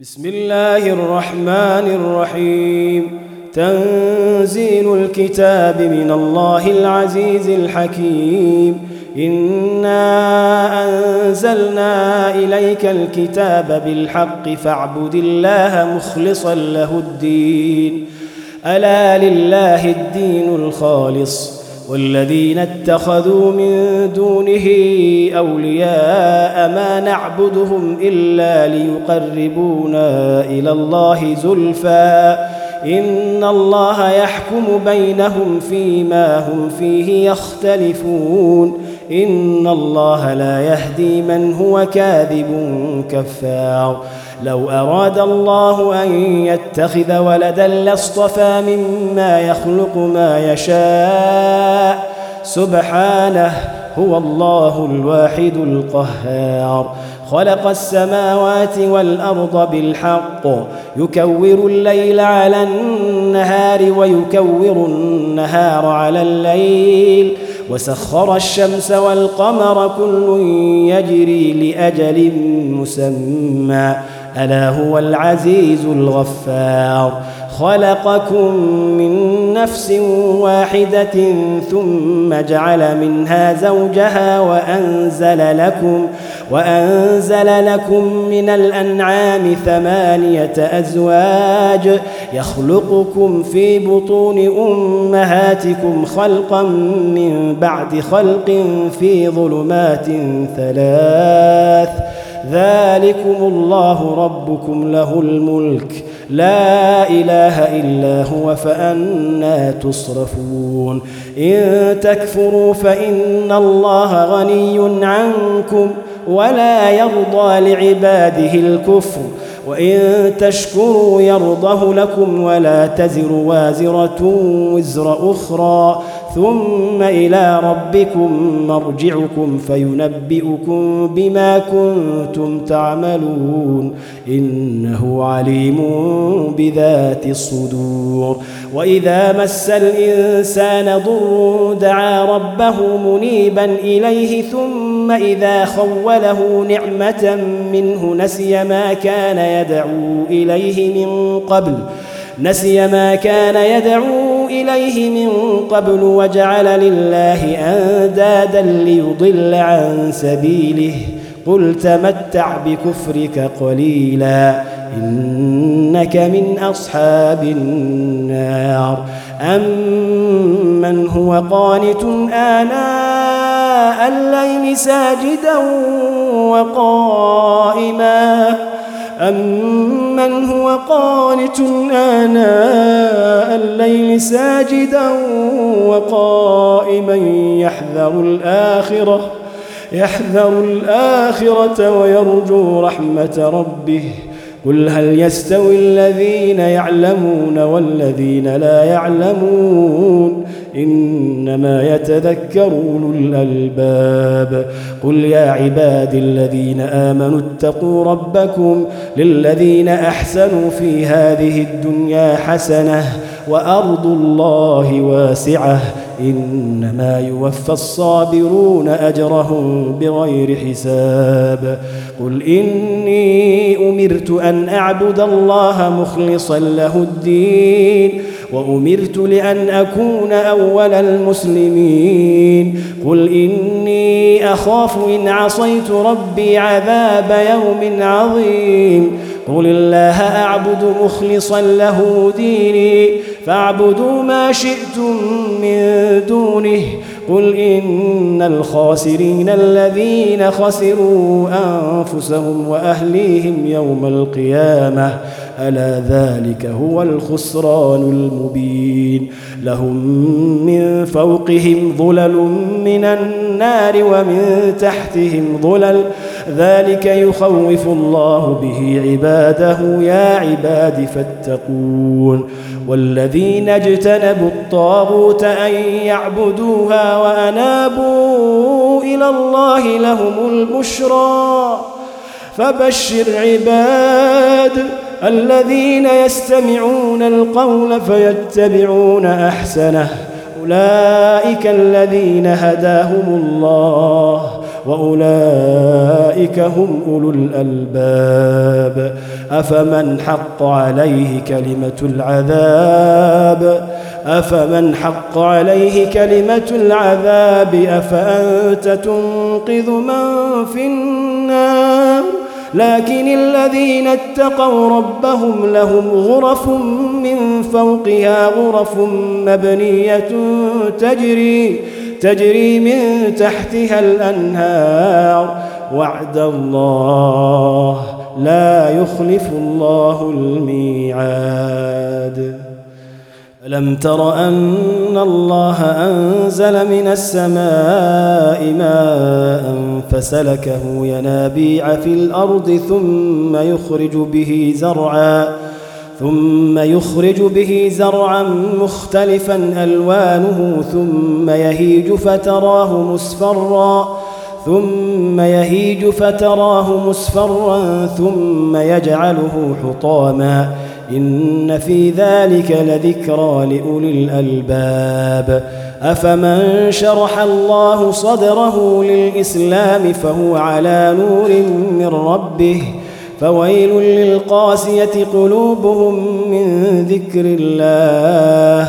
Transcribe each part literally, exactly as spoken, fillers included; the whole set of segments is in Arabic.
بسم الله الرحمن الرحيم. تنزيل الكتاب من الله العزيز الحكيم. إنا أنزلنا إليك الكتاب بالحق فاعبد الله مخلصا له الدين. ألا لله الدين الخالص والذين اتخذوا من دونه أولياء ما نعبدهم إلا ليقربونا إلى الله زلفى إن الله يحكم بينهم فيما هم فيه يختلفون إن الله لا يهدي من هو كاذب كفار. لو أراد الله أن يتخذ ولدا لاصطفى مما يخلق ما يشاء سبحانه هو الله الواحد القهار. خلق السماوات والأرض بالحق يكور الليل على النهار ويكور النهار على الليل وسخر الشمس والقمر كل يجري لأجل مسمى ألا هو العزيز الغفار. خلقكم من نفس واحدة ثم جعل منها زوجها وأنزل لكم وأنزل لكم من الأنعام ثمانية أزواج يخلقكم في بطون أمهاتكم خلقا من بعد خلق في ظلمات ثلاث ذلكم الله ربكم له الملك لا إله إلا هو فأنى تصرفون. إن تكفروا فإن الله غني عنكم ولا يرضى لعباده الكفر وإن تشكروا يرضه لكم ولا تزر وازرة وزر أخرى ثم إلى ربكم مرجعكم فينبئكم بما كنتم تعملون إنه عليم بذات الصدور. وإذا مس الإنسان ضر دعا ربه منيبا إليه ثم إذا خوله نعمة منه نسي ما كان يدعو إليه من قبل نسي ما كان يدعو إليه من قبل وجعل لله أندادا ليضل عن سبيله قل تمتع بكفرك قليلا إنك من أصحاب النار. أمن هو قانت آناء الليل ساجدا وقائما أمن هو قانت آناء الليل ساجدا وقائما يحذر الآخرة يحذر الآخرة ويرجو رحمة ربه قل هل يستوي الذين يعلمون والذين لا يعلمون إنما يتذكر أولو الألباب. قل يا عبادي الذين آمنوا اتقوا ربكم للذين أحسنوا في هذه الدنيا حسنة وأرض الله واسعة إنما يوفى الصابرون أجرهم بغير حساب. قل إني أمرت أن أعبد الله مخلصا له الدين وأمرت لأن أكون أول المسلمين. قل إني أخاف إن عصيت ربي عذاب يوم عظيم. قل الله أعبد مخلصا له ديني فاعبدوا ما شئتم من دونه. قل إن الخاسرين الذين خسروا أنفسهم وأهليهم يوم القيامة ألا ذلك هو الخسران المبين. لهم من فوقهم ظلل من النار ومن تحتهم ظلل ذلك يخوف الله به عباده يا عباد فاتقون. والذين اجتنبوا الطاغوت أن يعبدوها وأنابوا إلى الله لهم البشرى فبشر عباد الذين يستمعون القول فيتبعون أحسنه أولئك الذين هداهم الله وأولئك هم أولو الألباب. أفمن حق عليه كلمة العذاب أفمن حق عليه كلمة العذاب أفأنت تنقذ من في النار لكن الذين اتقوا ربهم لهم غرف من فوقها غرف مبنية تجري تجري من تحتها الأنهار وعد الله لا يخلف الله الميعاد. ألم تر أن الله أنزل من السماء ماء فسلكه ينابيع في الأرض ثم يخرج به زرعا ثم يخرج به زرعا مختلفا ألوانه ثم يهيج فتراه مصفرا ثم يهيج فتراه مصفرا ثم يجعله حطاما إن في ذلك لذكرى لأولي الألباب. أفمن شرح الله صدره للإسلام فهو على نور من ربه فويل للقاسية قلوبهم من ذكر الله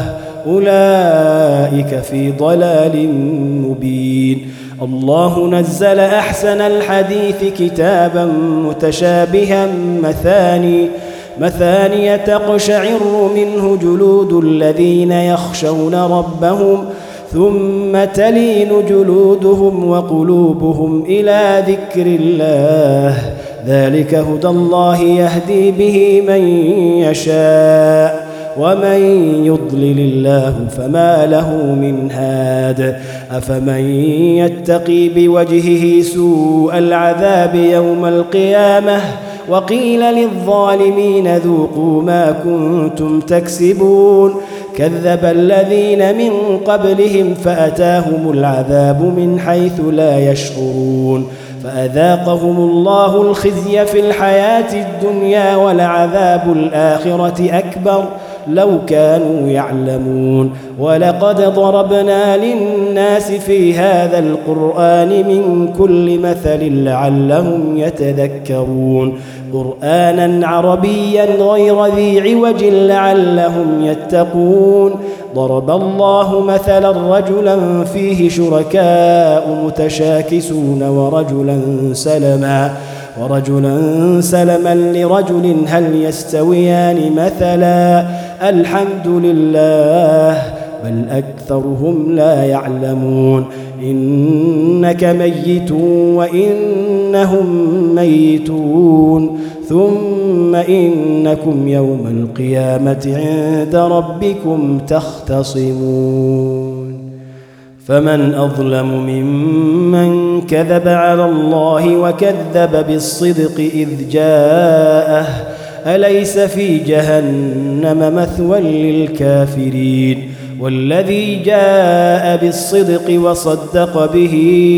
أولئك في ضلال مبين. الله نزل أحسن الحديث كتابا متشابها مثاني مثانية تقشعر منه جلود الذين يخشون ربهم ثم تلين جلودهم وقلوبهم إلى ذكر الله ذلك هدى الله يهدي به من يشاء ومن يضلل الله فما له من هاد. أفمن يتقي بوجهه سوء العذاب يوم القيامة وقيل للظالمين ذوقوا ما كنتم تكسبون كذب الذين من قبلهم فأتاهم العذاب من حيث لا يشعرون فأذاقهم الله الخزي في الحياة الدنيا ولعذاب الآخرة أكبر لو كانوا يعلمون. ولقد ضربنا للناس في هذا القرآن من كل مثل لعلهم يتذكرون قرآنا عربيا غير ذي عوج لعلهم يتقون. ضرب الله مثلا رجلا فيه شركاء متشاكسون ورجلا سلما ورجلا سلما لرجل هل يستويان مثلا الحمد لله بل أكثرهم لا يعلمون. إنك ميت وإنهم ميتون ثم إنكم يوم القيامة عند ربكم تختصمون. فمن أظلم ممن كذب على الله وكذب بالصدق إذ جاءه أليس في جهنم مثوى للكافرين والذي جاء بالصدق وصدق به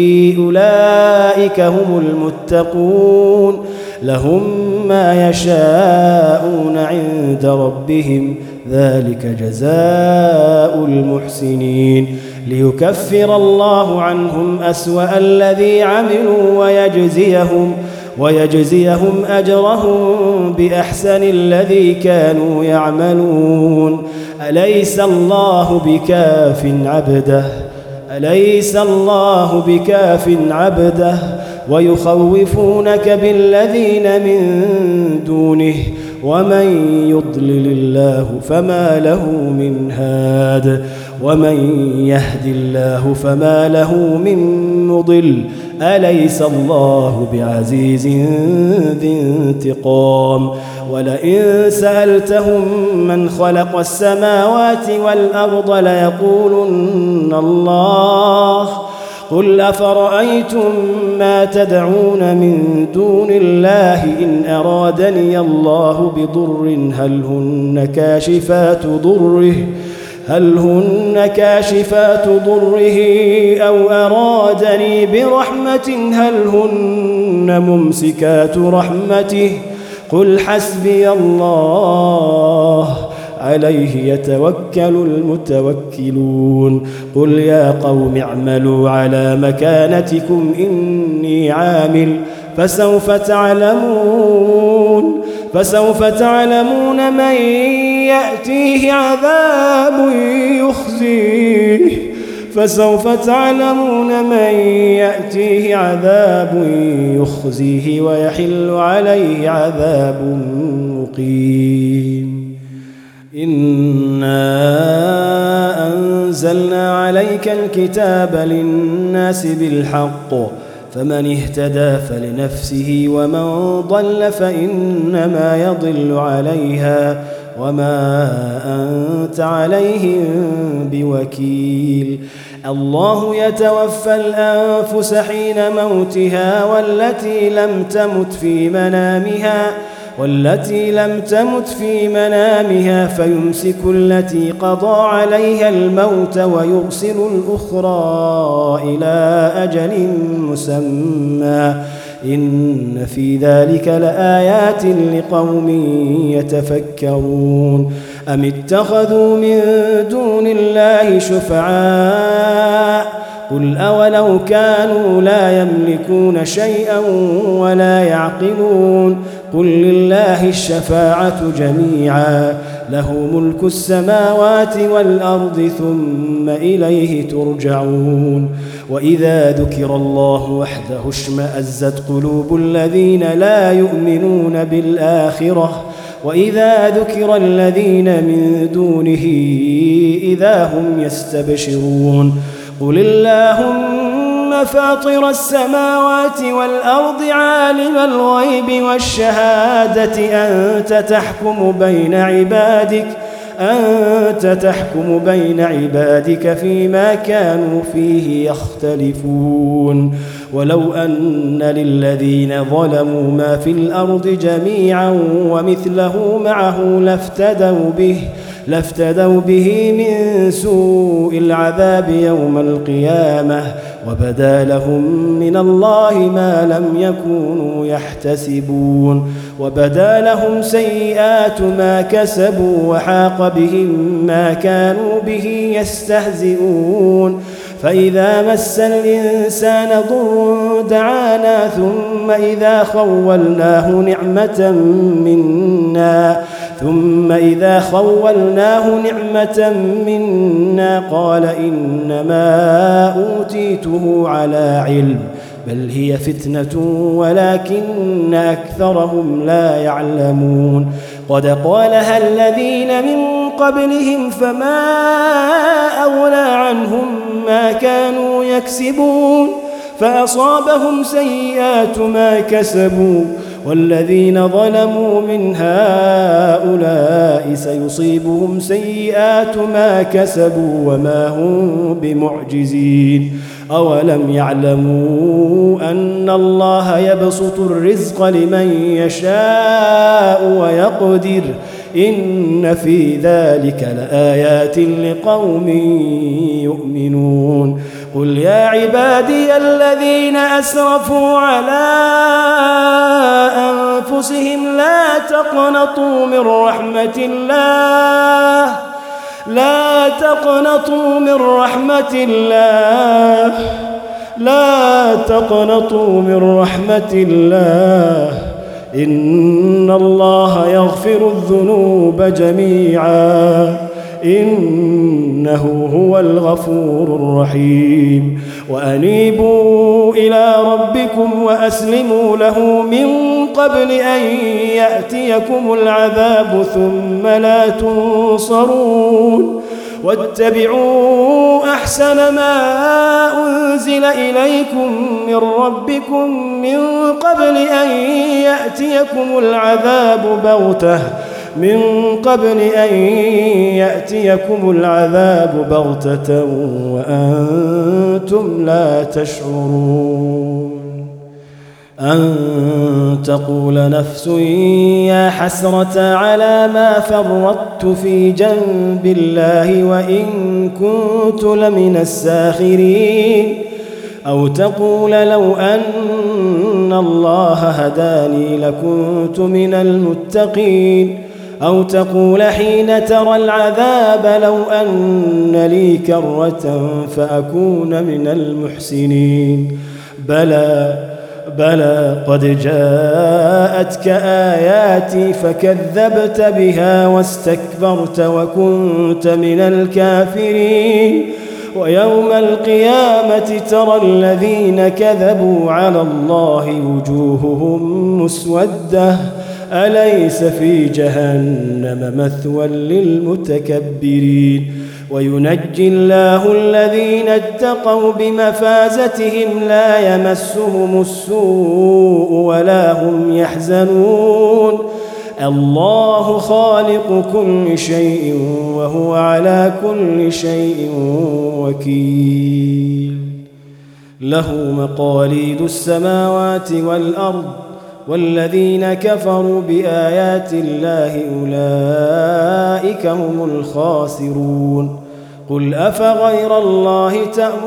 أولئك هم المتقون لهم ما يشاءون عند ربهم ذلك جزاء المحسنين ليكفر الله عنهم أسوأ الذي عملوا ويجزيهم ويجزيهم أجرهم بأحسن الذي كانوا يعملون. أليس الله بكاف عبده أليس الله بكاف عبده ويخوفونك بالذين من دونه ومن يضلل الله فما له من هاد ومن يهد الله فما له من مضل أليس الله بعزيز ذي انتقام. ولئن سألتهم من خلق السماوات والأرض ليقولن الله قل أفرأيتم ما تدعون من دون الله إن أرادني الله بضر هل هن كاشفات ضره هل هن كاشفات ضره أو أرادني برحمة هل هن ممسكات رحمته قل حسبي الله عليه يتوكل المتوكلون. قل يا قوم اعملوا على مكانتكم إني عامل فسوف تعلمون فسوف تعلمون من يأتيه عذاب يخزيه فسوف تعلمون من يأتيه عذاب يخزيه ويحل عليه عذاب مقيم. إنا أنزلنا عليك الكتاب للناس بالحق فمن اهتدى فلنفسه ومن ضل فإنما يضل عليها وما أنت عليهم بوكيل. الله يتوفى الأنفس حين موتها والتي لم تمت في منامها والتي لم تمت في منامها فيمسك التي قضى عليها الموت ويرسل الأخرى إلى أجل مسمى إن في ذلك لآيات لقوم يتفكرون. أم اتخذوا من دون الله شفعاء قل أولو كانوا لا يملكون شيئا ولا يعقلون قل لله الشفاعة جميعا له ملك السماوات والأرض ثم إليه ترجعون. وإذا ذكر الله وحده اشمأزت قلوب الذين لا يؤمنون بالآخرة وإذا ذكر الذين من دونه إذا هم يستبشرون. قل اللهم فاطر السماوات والأرض عالم الغيب والشهادة أنت تحكم بين عبادك أنت تحكم بين عبادك فيما كانوا فيه يختلفون. ولو أن للذين ظلموا ما في الأرض جميعا ومثله معه لافتدوا به لافتدوا به من سوء العذاب يوم القيامة وبدا لهم من الله ما لم يكونوا يحتسبون وبدا لهم سيئات ما كسبوا وحاق بهم ما كانوا به يستهزئون. فإذا مس الإنسان ضر دعانا ثم إذا خولناه نعمة منا ثم إذا خولناه نعمة منا قال إنما أوتيته على علم بل هي فتنة ولكن أكثرهم لا يعلمون. قد قالها الذين من قبلهم فما أغنى عنهم ما كانوا يكسبون فأصابهم سيئات ما كسبوا والذين ظلموا من هؤلاء سيصيبهم سيئات ما كسبوا وما هم بمعجزين. أولم يعلموا أن الله يبسط الرزق لمن يشاء ويقدر إن في ذلك لآيات لقوم يؤمنون. قل يا عبادي الذين أسرفوا على أنفسهم لا تقنطوا من رحمة الله لا تقنطوا من رحمة الله لا تقنطوا من رحمة الله إن الله يغفر الذنوب جميعا إنه هو الغفور الرحيم. وأنيبوا إلى ربكم وأسلموا له من قبل أن يأتيكم العذاب ثم لا تنصرون. واتبعوا أحسن ما أنزل إليكم من ربكم من قبل أن يأتيكم العذاب بغتة من قبل أن يأتيكم العذاب بغتة وأنتم لا تشعرون. أن تقول نفس يا حسرة على ما فرطت في جنب الله وإن كنت لمن الساخرين أو تقول لو أن الله هداني لكنت من المتقين أو تقول حين ترى العذاب لو أن لي كرة فأكون من المحسنين. بلى بلى قد جاءتك آياتي فكذبت بها واستكبرت وكنت من الكافرين ويوم القيامة ترى الذين كذبوا على الله وجوههم مسودة أليس في جهنم مثوى للمتكبرين وينجي الله الذين اتقوا بمفازتهم لا يمسهم السوء ولا هم يحزنون الله خالق كل شيء وهو على كل شيء وكيل له مقاليد السماوات والأرض والذين كفروا بآيات الله أولئك هم الخاسرون قل أفغير الله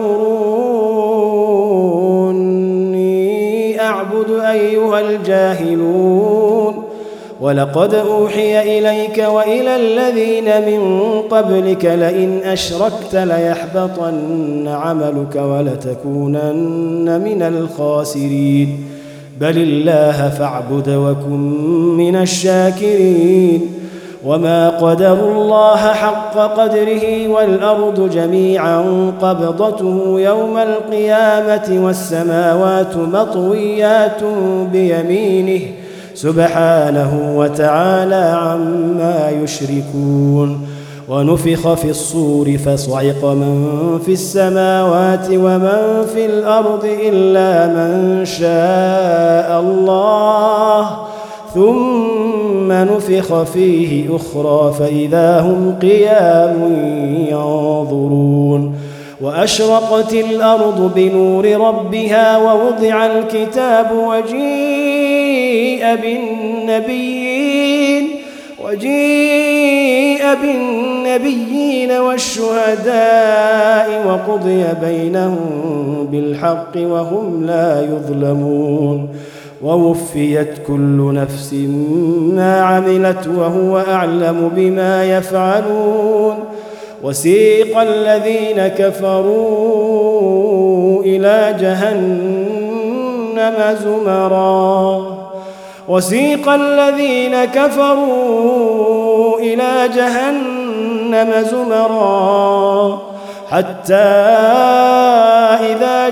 تأمروني أعبد أيها الجاهلون ولقد أوحي إليك وإلى الذين من قبلك لئن أشركت ليحبطن عملك ولتكونن من الخاسرين بل الله فاعبد وكن من الشاكرين وما قدروا الله حق قدره والأرض جميعا قبضته يوم القيامة والسماوات مطويات بيمينه سبحانه وتعالى عما يشركون ونفخ في الصور فصعق من في السماوات ومن في الأرض إلا من شاء الله ثم نفخ فيه أخرى فإذا هم قيام ينظرون وأشرقت الأرض بنور ربها ووضع الكتاب وجيء بالنبيين وجيء بالنبيين والشهداء وقضي بينهم بالحق وهم لا يظلمون ووفيت كل نفس ما عملت وهو أعلم بما يفعلون وسيق الذين كفروا إلى جهنم زمرا وسيق الذين كفروا إلى جهنم زمرا حتى إذا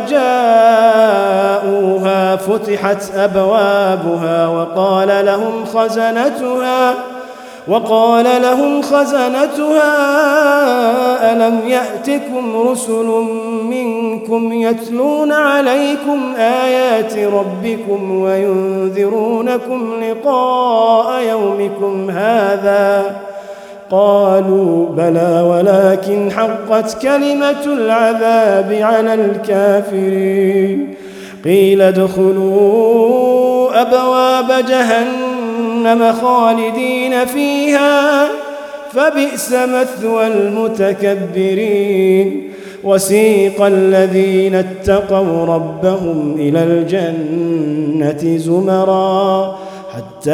جاءوها فتحت أبوابها وقال لهم خزنتها وقال لهم خزنتها ألم يأتكم رسل منكم يتلون عليكم آيات ربكم وينذرونكم لقاء يومكم هذا قالوا بلى ولكن حقت كلمة العذاب على الكافرين قيل ادخلوا أبواب جهنم خالدين فيها فبئس مثوى المتكبرين وسيق الذين اتقوا ربهم إلى الجنة زمرا حتى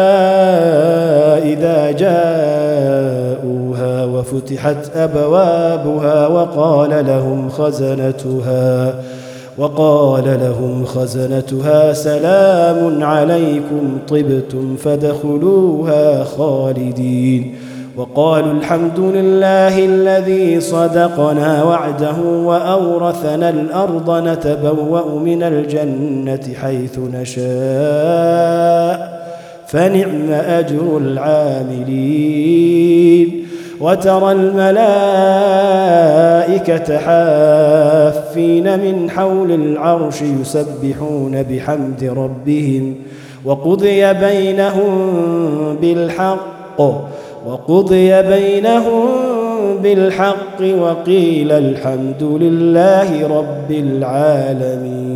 إذا جاءوها وفتحت أبوابها وقال لهم خزنتها وقال لهم خزنتها سلام عليكم طبتم فادخلوها خالدين وقالوا الحمد لله الذي صدقنا وعده وأورثنا الأرض نتبوأ من الجنة حيث نشاء فنعم أجر العاملين وترى الملائكة حافين من حول العرش يسبحون بحمد ربهم وقضي بينهم بالحق وقضي بينهم بالحق وقيل الحمد لله رب العالمين.